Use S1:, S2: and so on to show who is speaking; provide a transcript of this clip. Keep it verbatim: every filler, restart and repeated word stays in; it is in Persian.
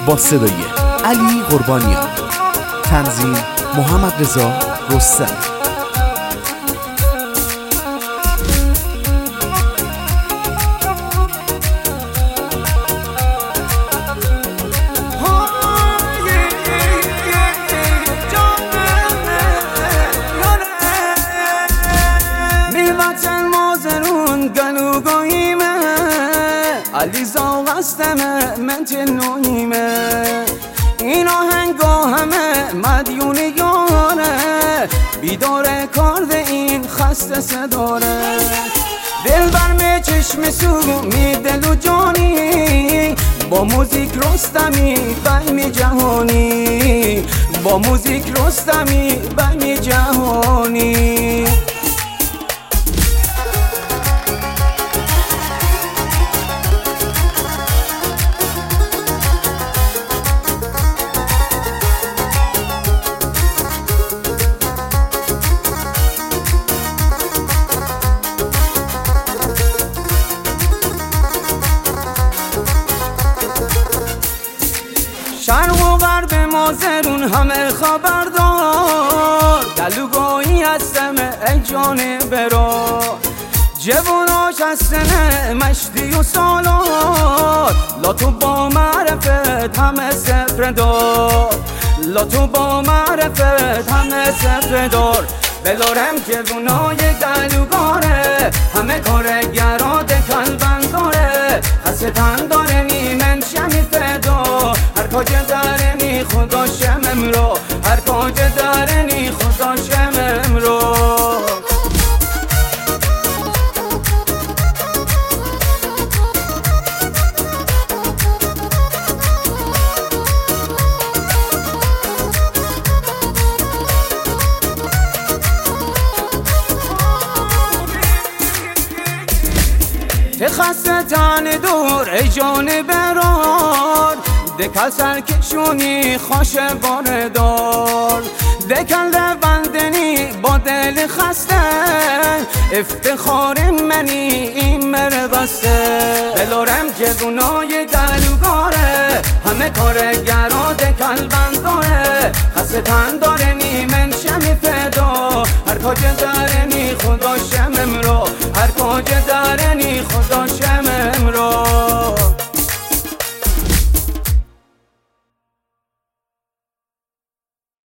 S1: با صدای علی قربانیان، تنظیم محمد رضا رستمی.
S2: علی زاغ هستمه من تنویمه این آهنگا همه مدیون یاره بیداره کارد این خسته صداره دل برمه چشم سو می دل و جانی با موزیک رستمی بیم جهانی با موزیک رستمی بیم جهانی شرق و غرب مازرون همه خبردار دلوگاهی هستم ای جان برا جواناش هستنه مشتی و سالات لا تو با معرفت همه سفر دار لا تو با معرفت همه سفر دار بلارم جوانای دلوگاره همه کارگرات کلبند داره خستن داره نیمن شمی فدا هر کاج درنی خدا شمم رو هر کاج درنی خدا شمم رو که خسته تن دور ای جان برار دکل سرکشونی خوش باردار دکل روندنی با دل خسته افتخار منی این مربسته بلارم جوانای دلوگاره همه کارگرا دکل بنداره خسته تن داره نیمن شمی فدا هر کاج درنی خدا شمم رو هر کاج درنی خدا شمم رو